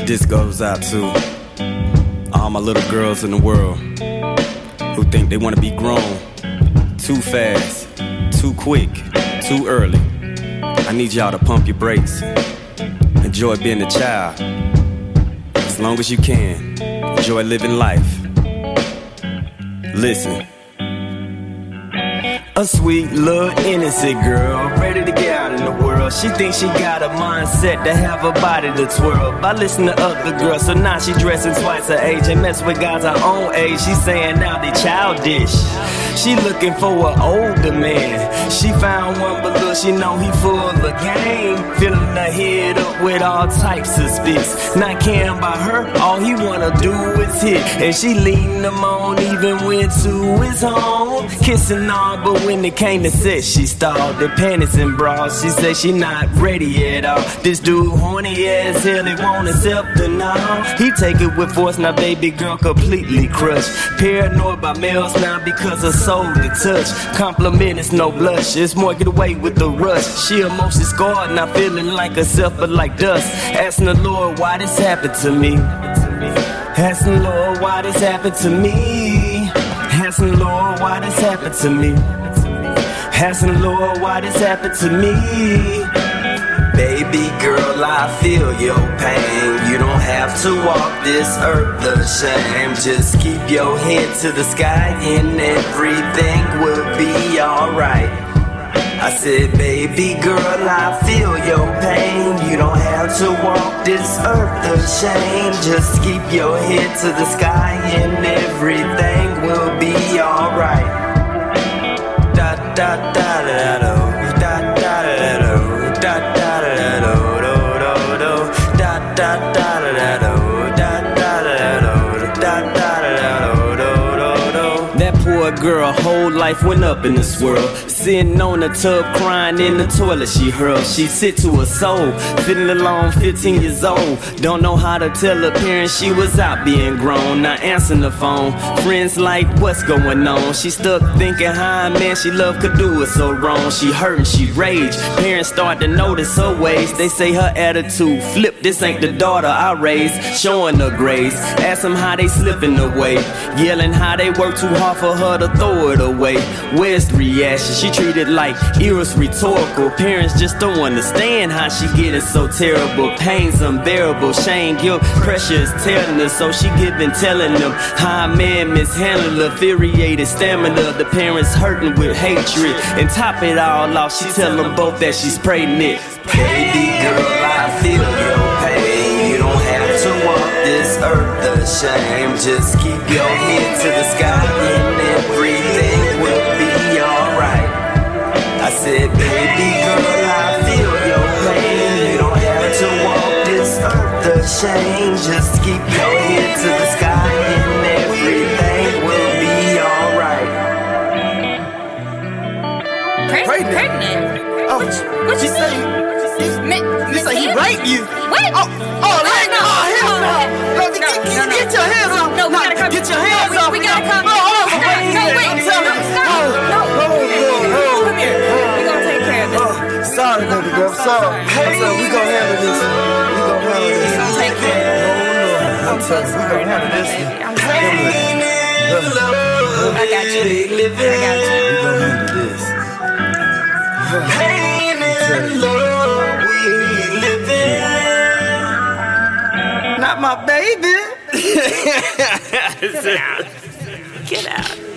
This goes out to all my little girls in the world who think they want to be grown too fast, too quick, too early. I need y'all to pump your brakes. Enjoy being a child as long as you can. Enjoy living life. Listen. A sweet little innocent girl, ready to get out in the world. She thinks she got a mindset to have a body to twirl. By listening to other girls, so now she dressing twice her age and mess with guys her own age. She saying now they childish. She looking for an older man. She found one, but look, she know he full of game. Filling her head up with all types of spits. Not caring about her, all he wanna do is hit. And she leading him on even when to his home. Kissing all, but when it came to sex, she stalled. The panties and bras, she said she not ready at all. This dude horny as hell, he won't accept her now. He take it with force, now baby girl completely crushed. Paranoid by males now because her soul to touch. Compliment is no blush, it's more get away with the rush. She emotion scarred, not feeling like herself but like dust. Asking the Lord why this happened to me. Asking the Lord why this happened to me. Asking the Lord why this happened to me. Asking the Lord why this happened to me. Baby girl, I feel your pain. You don't have to walk this earth ashamed. Just keep your head to the sky and everything will be alright. I said, baby girl, I feel your pain. You don't have to walk this earth ashamed. Just keep your head to the sky and everything will be alright. Da da da da da da da da da da da da da da da da. That poor girl, whole life went up in this world. Sitting on the tub, crying in the toilet she hurled. She sick to her soul, feeling alone, 15 years old. Don't know how to tell her parents she was out being grown. Not answering the phone, friends like, what's going on? She stuck thinking how a man she loved could do it so wrong. She hurt and she rage, parents start to notice her ways. They say her attitude flipped, this ain't the daughter I raised. Showing her grace, ask them how they slipping away. Yelling how they work too hard for her to throw it away. Where's the reaction? She treated like it was rhetorical. Parents just don't understand how she getting so terrible. Pain's unbearable, shame, guilt, pressure is telling her. So she giving, telling them how a man mishandled her, infuriated stamina. The parents hurting with hatred, and top it all off, she tell them both that she's pregnant. Baby girl, I feel your pain. You don't have to walk this earth ashamed. Just keep your head to the sky and everything will be alright. I said, baby girl, I feel your pain. You don't have to walk this earth ashamed. Just keep your head to the sky and everything will be alright. Pregnant? Oh, What you say? You say he raped you? What? Oh, hell no! Get your hands off! No, we gotta come. Get your hands off! We gotta come. Oh, Wait. Stop. No. Come here. We gonna take care of this. Sorry, baby girl. Sorry. We gonna handle this. We gonna take care of it. I'm sorry. We gonna handle this. I'm sorry. I got you. We gonna handle this. Pain and love we living. Not my baby. Get out.